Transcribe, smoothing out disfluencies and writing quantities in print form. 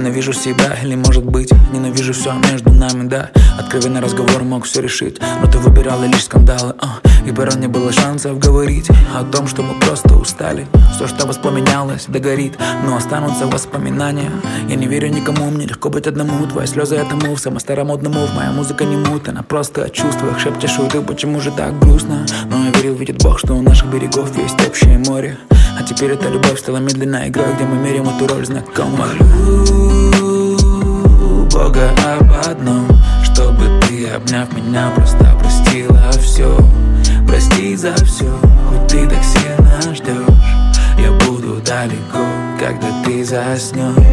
Ненавижу себя, или может быть ненавижу все между нами, да. Откровенный разговор мог все решить, но ты выбирала лишь скандалы, и порой не было шансов говорить о том, что мы просто устали. Все, что воспламенялось, догорит, но останутся воспоминания. Я не верю никому, мне легко быть одному. Твои слезы — это мув, самый старомодный мув. Моя музыка не мут, она просто о чувствах. Шепчешь, ой, ты почему же так грустно? Но я верил, видит Бог, что у наших берегов есть общее море. А теперь эта любовь стала медленной игрой, где мы меряем эту роль знакомых. Молю Бога об одном, чтобы ты, обняв меня, просто простила все. Прости за все, хоть ты так сильно ждешь. Я буду далеко, когда ты заснешь.